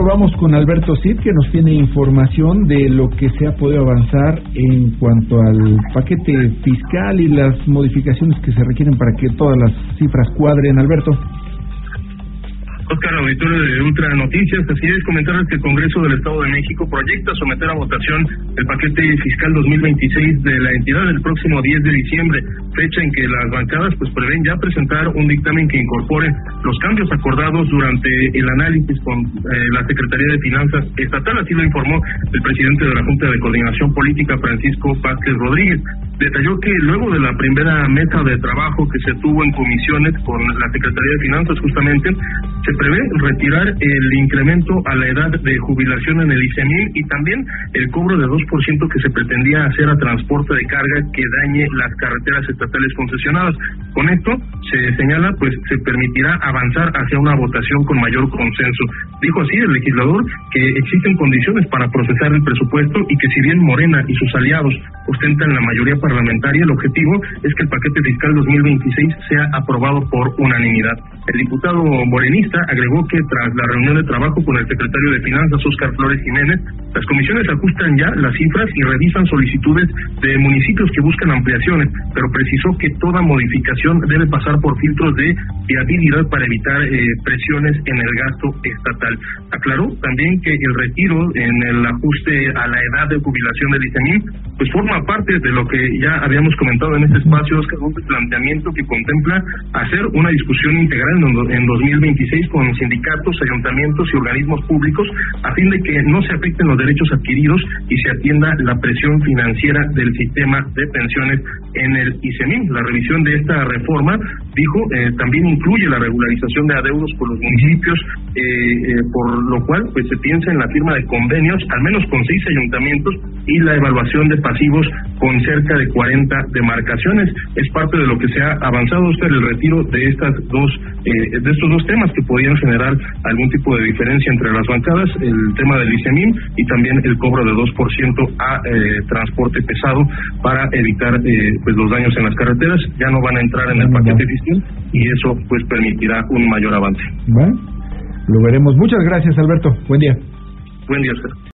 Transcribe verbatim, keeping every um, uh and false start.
vamos con Alberto Cid, que nos tiene información de lo que se ha podido avanzar en cuanto al paquete fiscal y las modificaciones que se requieren para que todas las cifras cuadren. Alberto. Oscar, auditorio de Ultra Noticias, así es, comentarles que el Congreso del Estado de México proyecta someter a votación el paquete fiscal dos mil veintiséis de la entidad el próximo diez de diciembre, fecha en que las bancadas pues prevén ya presentar un dictamen que incorpore los cambios acordados durante el análisis con eh, la Secretaría de Finanzas Estatal. Así lo informó el presidente de la Junta de Coordinación Política, Francisco Vázquez Rodríguez. Detalló que luego de la primera mesa de trabajo que se tuvo en comisiones con la Secretaría de Finanzas, justamente se prevé retirar el incremento a la edad de jubilación en el ICEMIL y también el cobro de dos por ciento que se pretendía hacer a transporte de carga que dañe las carreteras estatales concesionadas. Con esto se señala, pues se permitirá avanzar hacia una votación con mayor consenso. Dijo así el legislador que existen condiciones para procesar el presupuesto y que si bien Morena y sus aliados ostentan la mayoría parlamentaria, el objetivo es que el paquete fiscal dos mil veintiséis sea aprobado por unanimidad. El diputado morenista agregó que tras la reunión de trabajo con el secretario de Finanzas, Óscar Flores Jiménez, las comisiones ajustan ya las cifras y revisan solicitudes de municipios que buscan ampliaciones, pero precisó que toda modificación debe pasar por filtros de viabilidad para evitar eh, presiones en el gasto estatal. Aclaró también que el retiro en el ajuste a la edad de jubilación del ICEMIL pues forma parte de lo que ya habíamos comentado en este espacio, Oscar, un planteamiento que contempla hacer una discusión integral en dos mil veintiséis con sindicatos, ayuntamientos y organismos públicos a fin de que no se afecten los derechos adquiridos y se atienda la presión financiera del sistema de pensiones en el ICEMIL. La revisión de esta reforma, dijo, eh, también incluye la regularización de adeudos por los municipios, eh, eh, por lo cual pues se piensa en la firma de convenios, al menos con seis ayuntamientos, y la evaluación de pasivos con cerca de cuarenta demarcaciones. Es parte de lo que se ha avanzado, usted, el retiro de estas dos eh, de estos dos temas que podían generar algún tipo de diferencia entre las bancadas, el tema del ICEMIL y también el cobro de dos por ciento a eh, transporte pesado para evitar eh, pues los daños en las carreteras. Ya no van a entrar en el paquete fiscal y eso pues permitirá un mayor avance. Bueno, lo veremos. Muchas gracias, Alberto. Buen día. Buen día, Oscar.